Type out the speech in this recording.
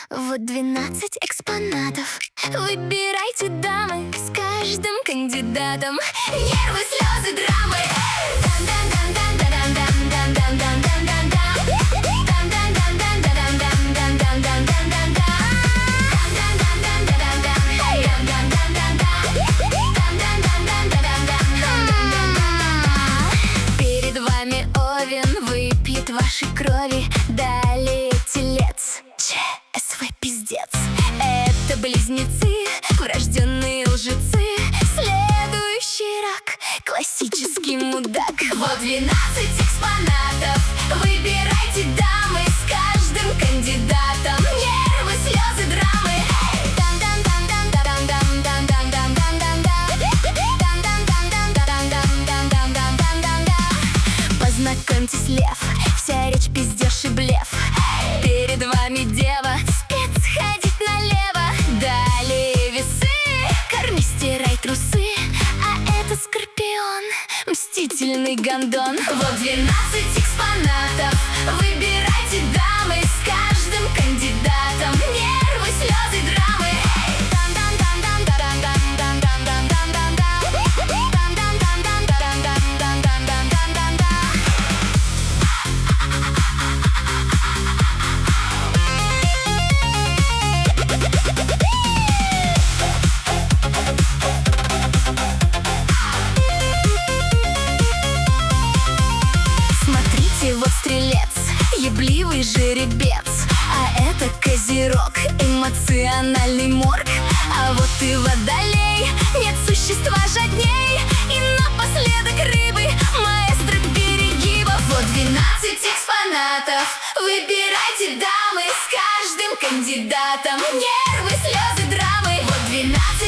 Вот 12 экспонатов. Выбирайте, дамы, с каждым кандидатом. Нервы, слезы, драмы. Перед вами Овен выпьет вашей крови. Далее Телец, ЧСВ пиздец. Это близнецы, врожденные лжецы. Следующий рак, классический мудак. Вот 12 экспонатов. Выбирайте, дамы, с каждым кандидатом. Нервы, слезы, драмы. Познакомьтесь, лев, вся речь пиздеж и блеф. Перед вами дева, спец ходить налево. Далее весы, корми, стирай трусы. А это Скорпион, мстительный гондон. Вот 12 экспонатов. Выбирайте, дамы, с каждым кандидатом. Нервы, слезы, драмы. Смотрите, вот Стрелец, ебливый жеребец. А это Козерог, эмоциональный морг. А вот и Водолей, нет существа жадней. И напоследок Рыбы, маэстро перегибов. Вот 12 экспонатов. Выбирайте, дамы, с каждым кандидатом. Нервы, слезы, драмы. Вот 12